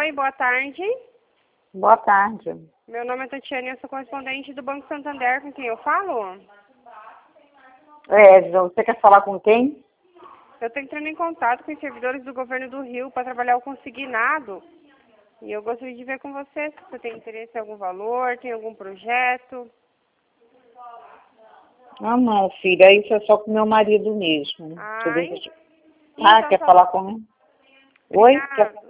Oi, boa tarde. Boa tarde. Meu nome é Tatiana e eu sou correspondente do Banco Santander, com quem eu falo? Você quer falar com quem? Eu estou entrando em contato com os servidores do governo do Rio para trabalhar o consignado. E eu gostaria de ver com você se você tem interesse em algum valor, tem algum projeto. Ah, não, filha, isso é só com meu marido mesmo. Ai, Quer então, falar com ele? Oi? obrigada.